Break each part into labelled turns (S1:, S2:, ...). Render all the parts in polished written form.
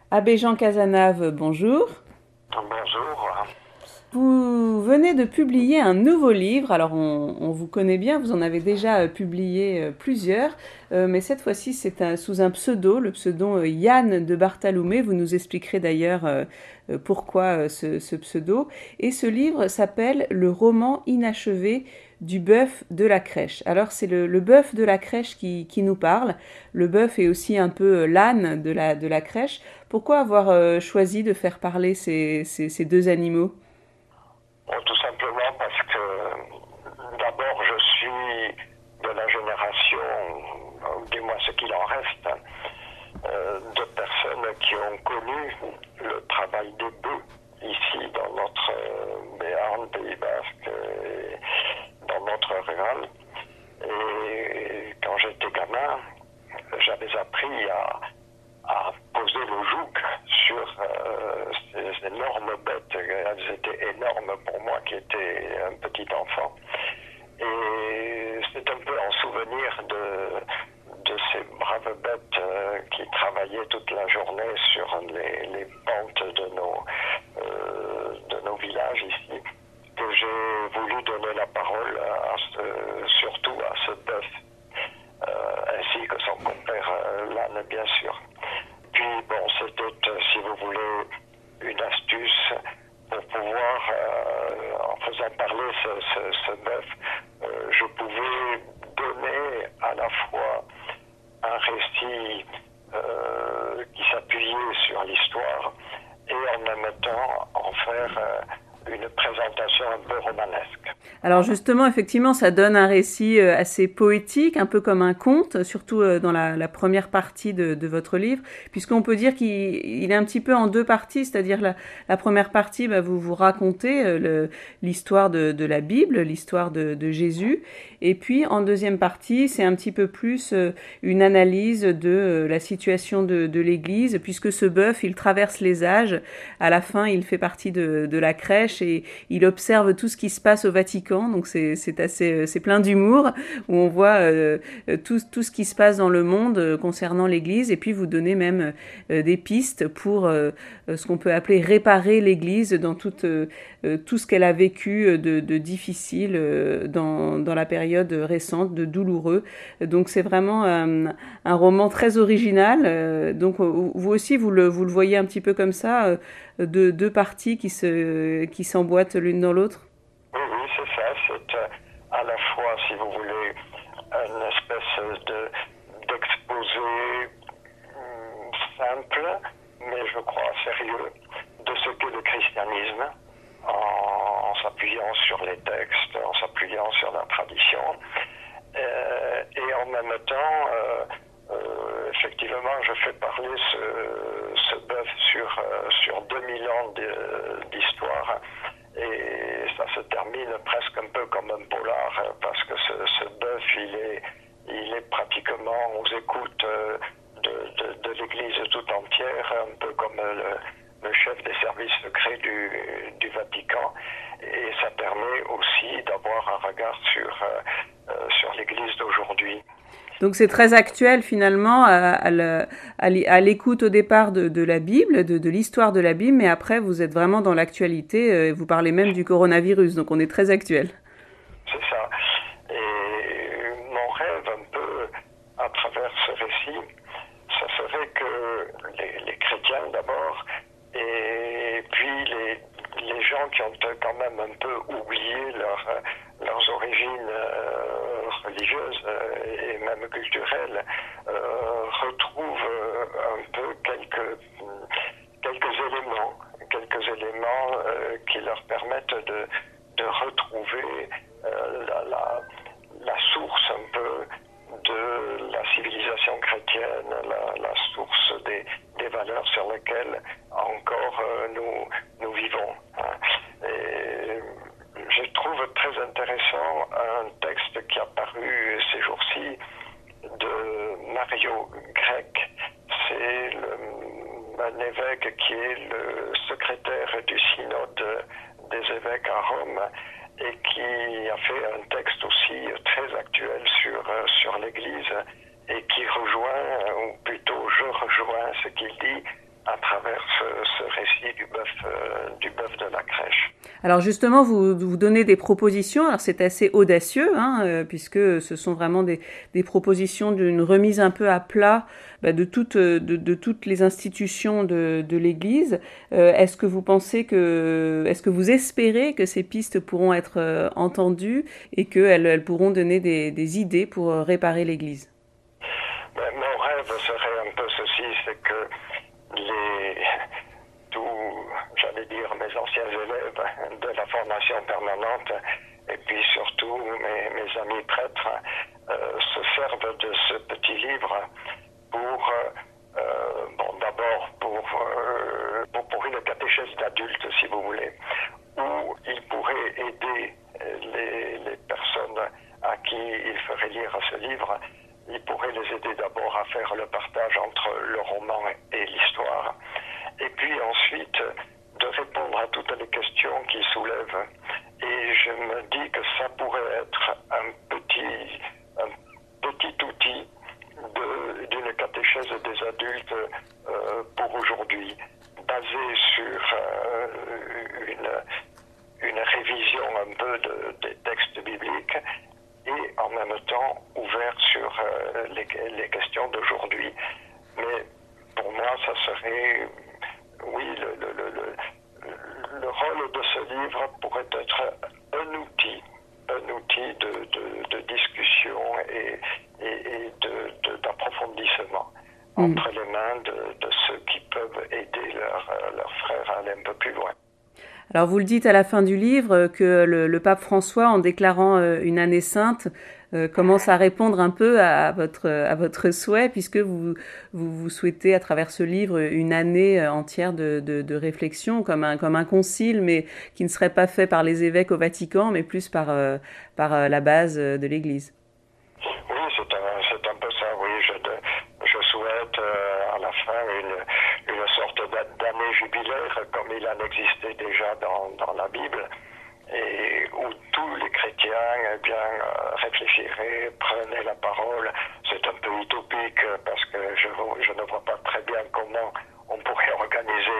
S1: Abbé Jean Cazenave, bonjour.
S2: Bonjour.
S1: Vous venez de publier un nouveau livre. Alors on vous connaît bien, vous en avez déjà publié plusieurs, mais cette fois-ci sous un pseudo, le pseudo Yann de Barthaloumé. Vous nous expliquerez d'ailleurs pourquoi ce pseudo. Et ce livre s'appelle Le roman inachevé du bœuf de la crèche. Alors c'est le bœuf de la crèche qui nous parle. Le bœuf est aussi un peu l'âne de la crèche. Pourquoi avoir choisi de faire parler ces deux animaux?
S2: Bon, tout simplement parce que d'abord je suis de la génération, ou du moins ce qu'il en reste, de personnes qui ont connu le travail des bœufs ici dans notre Béarn, Pays Basque, et dans notre rural. Et quand j'étais gamin, j'avais appris à poser le joug sur ces énormes bêtes. Elles étaient énormes pour moi qui étais un petit enfant. Et c'est un peu en souvenir de ces braves bêtes qui travaillaient toute la journée sur les pentes de nos villages ici que j'ai voulu donner la parole surtout à ce bœuf, ainsi que son compère l'âne bien sûr. Puis bon, c'était, si vous voulez, une astuce pour pouvoir, en faisant parler ce bœuf, je pouvais donner à la fois un récit qui s'appuyait sur l'histoire et en même temps en faire une présentation un peu romanesque.
S1: Alors justement, effectivement, ça donne un récit assez poétique, un peu comme un conte, surtout dans la première partie de votre livre, puisqu'on peut dire qu'il est un petit peu en deux parties, c'est-à-dire la première partie, vous vous racontez l'histoire de la Bible, l'histoire de Jésus, et puis en deuxième partie, c'est un petit peu plus une analyse de la situation de l'Église, puisque ce bœuf, il traverse les âges, à la fin, il fait partie de la crèche et il observe tout ce qui se passe au Vatican. Donc c'est plein d'humour où on voit tout ce qui se passe dans le monde concernant l'Église, et puis vous donnez même des pistes pour ce qu'on peut appeler réparer l'Église dans tout ce qu'elle a vécu de difficile dans la période récente, de douloureux. Donc c'est vraiment un roman très original. Donc vous aussi vous le voyez un petit peu comme ça, deux parties qui s'emboîtent l'une dans l'autre.
S2: Oui, oui, c'est ça. C'est à la fois, si vous voulez, une espèce d'exposé simple, mais je crois sérieux, de ce qu'est le christianisme, en s'appuyant sur les textes, en s'appuyant sur la tradition, et en même temps, effectivement, je fais parler ce bœuf sur 2000 ans d'histoire. Et ça se termine presque un peu comme un polar, parce que ce bœuf, il est pratiquement aux écoutes de l'Église tout entière, un peu comme le chef des services secrets du Vatican. Et ça permet aussi d'avoir un regard sur l'Église d'aujourd'hui.
S1: Donc c'est très actuel finalement à l'écoute au départ de la Bible, de l'histoire de la Bible, mais après vous êtes vraiment dans l'actualité, vous parlez même du coronavirus, donc on est très actuel.
S2: C'est ça. Et mon rêve un peu à travers ce récit, ça serait que les chrétiens d'abord, et puis les gens qui ont quand même un peu oublié leurs origines religieuses et même culturelles, retrouvent un peu quelques éléments qui leur permettent de retrouver la source un peu de la civilisation chrétienne, la source des valeurs sur lesquelles encore nous vivons. Et je trouve très intéressant un texte qui a paru ces jours-ci de Mario Grec. C'est un évêque qui est le secrétaire du synode des évêques à Rome et qui a fait un texte aussi très actuel sur l'Église et qui rejoint, ou plutôt je rejoins ce qu'il dit à travers ce récit du bœuf de la crèche.
S1: Alors justement, vous donnez des propositions. Alors c'est assez audacieux, puisque ce sont vraiment des propositions d'une remise un peu à plat de toutes les institutions de l'Église. Est-ce que vous espérez que ces pistes pourront être entendues et qu'elles pourront donner des idées pour réparer l'Église?
S2: Mon rêve serait un peu ceci, c'est que j'allais dire, mes anciens élèves de la formation permanente et puis surtout mes amis prêtres se servent de ce petit livre pour, d'abord pour une catéchèse d'adultes, si vous voulez, où ils pourraient aider les personnes à qui il ferait lire ce livre. Ils pourraient les aider d'abord à faire le partage entre le roman et l'histoire, et puis ensuite de répondre à toutes les questions qu'ils soulèvent. Et je me dis que ça pourrait être un petit outil d'une catéchèse des adultes pour aujourd'hui, basée sur une révision un peu des textes bibliques et en même temps ouvert sur les questions d'aujourd'hui. Mais pour moi, ça serait, oui, le rôle de ce livre pourrait être un outil de discussion et d'approfondissement entre les mains de ceux qui peuvent aider leurs frères à aller un peu plus loin.
S1: Alors vous le dites à la fin du livre que le pape François, en déclarant une année sainte, commence à répondre un peu à votre souhait, puisque vous souhaitez à travers ce livre une année entière de réflexion, comme un concile, mais qui ne serait pas fait par les évêques au Vatican, mais plus par la base de l'Église.
S2: Oui, c'est un peu ça, oui. Je souhaite à la fin une sorte d'année jubilaire, comme il en existait déjà dans la Bible, et où tous les chrétiens réfléchiraient, prenaient la parole. C'est un peu utopique parce que je ne vois pas très bien comment on pourrait organiser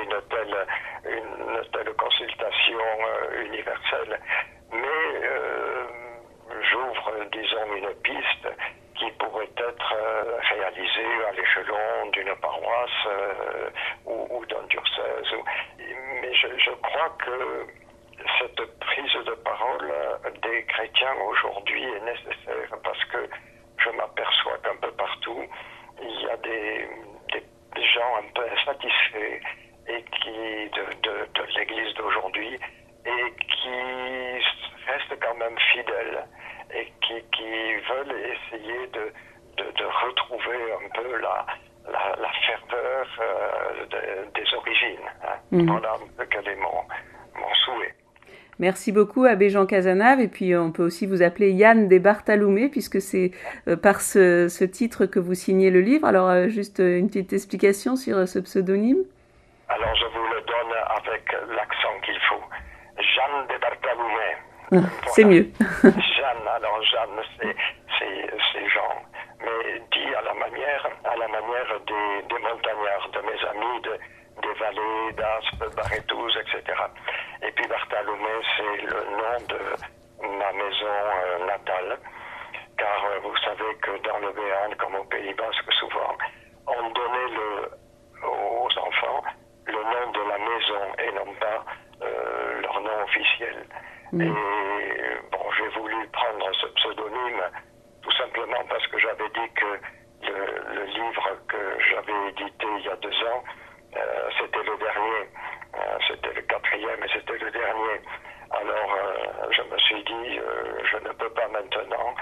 S2: une telle consultation universelle, mais j'ouvre, disons, une piste qui pourrait être réalisée à l'échelon d'une paroisse ou d'un diocèse. Mais je crois que cette prise de parole des chrétiens aujourd'hui est nécessaire parce que je m'aperçois qu'un peu partout, il y a des gens un peu insatisfaits et de l'Église d'aujourd'hui et qui restent quand même fidèles et qui veulent essayer de retrouver un peu la ferveur des origines. Voilà un peu quel est mon souhait.
S1: Merci beaucoup, Abbé Jean Cazenave. Et puis, on peut aussi vous appeler Yann de Bartaloumé, puisque c'est par ce titre que vous signez le livre. Alors, juste une petite explication sur ce pseudonyme.
S2: Alors, je vous le donne avec l'accent qu'il faut. Jeanne de Bartaloumé. Voilà.
S1: C'est mieux.
S2: Jeanne, alors Jeanne, c'est Jean. Mais dit à la manière des montagnards, de mes amis, des vallées, d'Aspes, Barrétouz, etc. Et puis Bartaloumé, c'est le nom de ma maison natale, car vous savez que dans le Béarn, comme au Pays Basque souvent, on donnait aux enfants le nom de la maison et non pas leur nom officiel. Et bon, j'ai voulu prendre ce pseudonyme tout simplement parce que j'avais dit que le livre que j'avais édité il y a 2 ans, c'était le dernier, c'était le 4e et c'était le dernier. Alors je me suis dit, je ne peux pas maintenant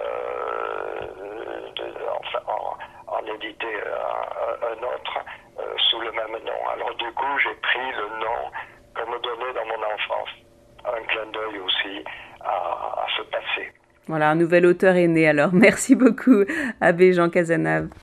S2: en éditer un autre sous le même nom. Alors du coup, j'ai pris le nom qu'on me donnait dans mon enfance. Un clin d'œil aussi à ce passé.
S1: Voilà, un nouvel auteur est né alors. Merci beaucoup, Abbé Jean Cazenave.